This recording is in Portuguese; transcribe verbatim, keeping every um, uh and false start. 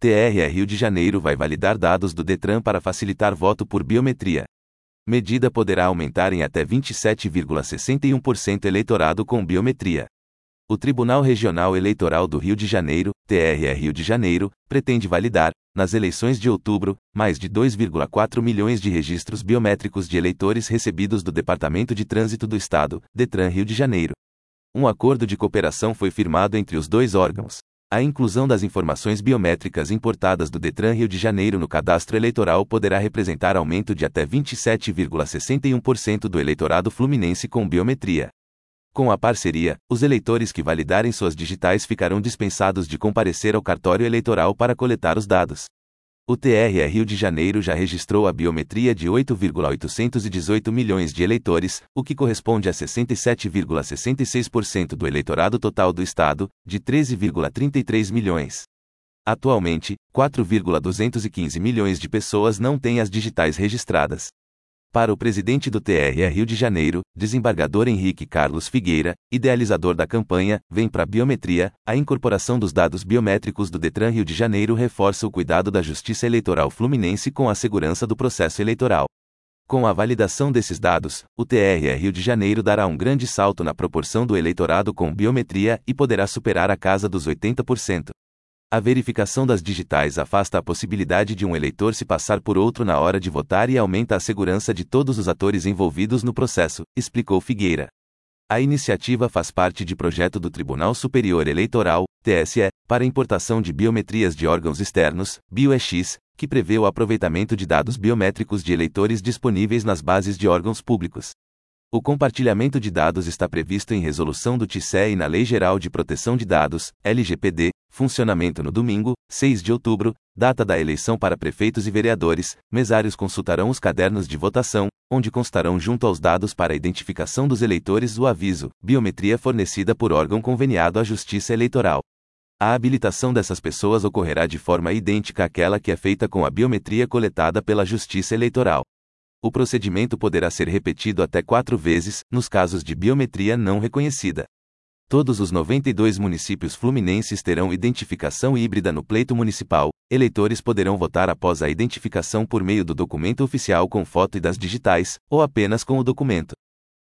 T R E Rio de Janeiro vai validar dados do Detran para facilitar voto por biometria. Medida poderá aumentar em até vinte e sete vírgula sessenta e um por cento eleitorado com biometria. O Tribunal Regional Eleitoral do Rio de Janeiro, T R E Rio de Janeiro, pretende validar, nas eleições de outubro, mais de dois vírgula quatro milhões de registros biométricos de eleitores recebidos do Departamento de Trânsito do Estado, Detran Rio de Janeiro. Um acordo de cooperação foi firmado entre os dois órgãos. A inclusão das informações biométricas importadas do Detran Rio de Janeiro no cadastro eleitoral poderá representar aumento de até vinte e sete vírgula sessenta e um por cento do eleitorado fluminense com biometria. Com a parceria, os eleitores que validarem suas digitais ficarão dispensados de comparecer ao cartório eleitoral para coletar os dados. O T R E Rio de Janeiro já registrou a biometria de oito vírgula oitocentos e dezoito milhões de eleitores, o que corresponde a sessenta e sete vírgula sessenta e seis por cento do eleitorado total do estado, de treze vírgula trinta e três milhões. Atualmente, quatro vírgula duzentos e quinze milhões de pessoas não têm as digitais registradas. Para o presidente do T R E Rio de Janeiro, desembargador Henrique Carlos Figueira, idealizador da campanha Vem pra Biometria, a incorporação dos dados biométricos do Detran Rio de Janeiro reforça o cuidado da Justiça Eleitoral Fluminense com a segurança do processo eleitoral. Com a validação desses dados, o T R E Rio de Janeiro dará um grande salto na proporção do eleitorado com biometria e poderá superar a casa dos oitenta por cento. A verificação das digitais afasta a possibilidade de um eleitor se passar por outro na hora de votar e aumenta a segurança de todos os atores envolvidos no processo, explicou Figueira. A iniciativa faz parte de projeto do Tribunal Superior Eleitoral, T S E, para importação de biometrias de órgãos externos, BioEx, que prevê o aproveitamento de dados biométricos de eleitores disponíveis nas bases de órgãos públicos. O compartilhamento de dados está previsto em resolução do T C E e na Lei Geral de Proteção de Dados, L G P D, funcionamento no domingo, seis de outubro, data da eleição para prefeitos e vereadores. Mesários consultarão os cadernos de votação, onde constarão junto aos dados para a identificação dos eleitores o aviso, biometria fornecida por órgão conveniado à Justiça Eleitoral. A habilitação dessas pessoas ocorrerá de forma idêntica àquela que é feita com a biometria coletada pela Justiça Eleitoral. O procedimento poderá ser repetido até quatro vezes, nos casos de biometria não reconhecida. Todos os noventa e dois municípios fluminenses terão identificação híbrida no pleito municipal. Eleitores poderão votar após a identificação por meio do documento oficial com foto e das digitais, ou apenas com o documento.